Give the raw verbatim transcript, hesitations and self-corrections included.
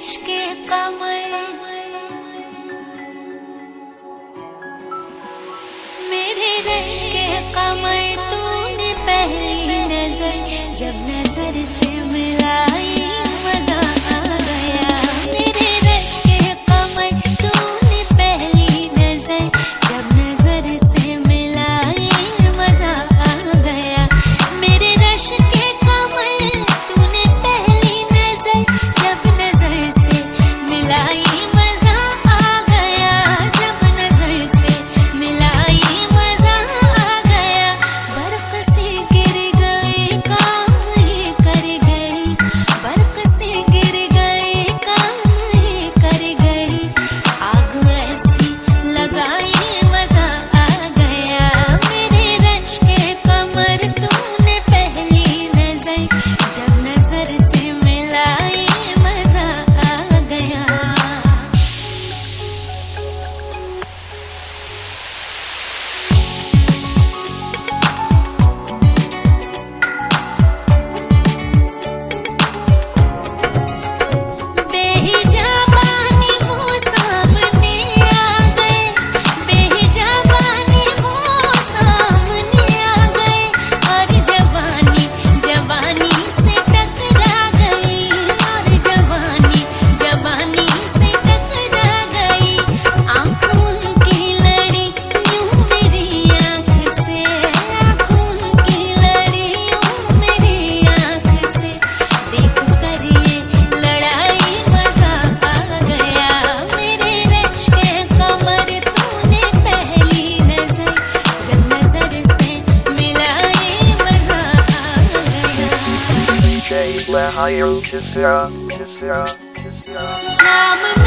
इश्क़े कमर, मेरे इश्क़े कमर तूने पहली नजर जब नजर से मिलाई मजा आ गया। मेरे इश्क़े कमर तूने पहली नजर जब नजर से मिलाई मजा आ गया। मेरे इश्क़े कमर तूने पहली नजर जब नजर से मिलाई मजा आ गया। जब नजर से मिलाई मजा आ गया। बर्फ से गिर गए काम ये कर गई, बर्फ से गिर गए काम ये कर गई। आग ऐसी लगाई मजा आ गया। मेरे इश्क़े कमर तूने पहली नजर जब नजर से मिलाई मजा आ गया। बेहिजाबानी वो सामने आ गए, बेहिजाबानी वो सामने आ गए। और जवानी जवानी से टकरा गई, और जवानी जवानी से टकरा गई। आँखों की लड़ी यूं मेरी आँख से, आँखों की लड़ी यूं मेरी आँख से। देख कर ये लड़ाई मजा आ गया। मेरे इश्क़े कमर तूने पहली नजर जब नजर से मिलाई मजा आ गया। D J Lahayro Kisra, Kisra, Kisra. जाम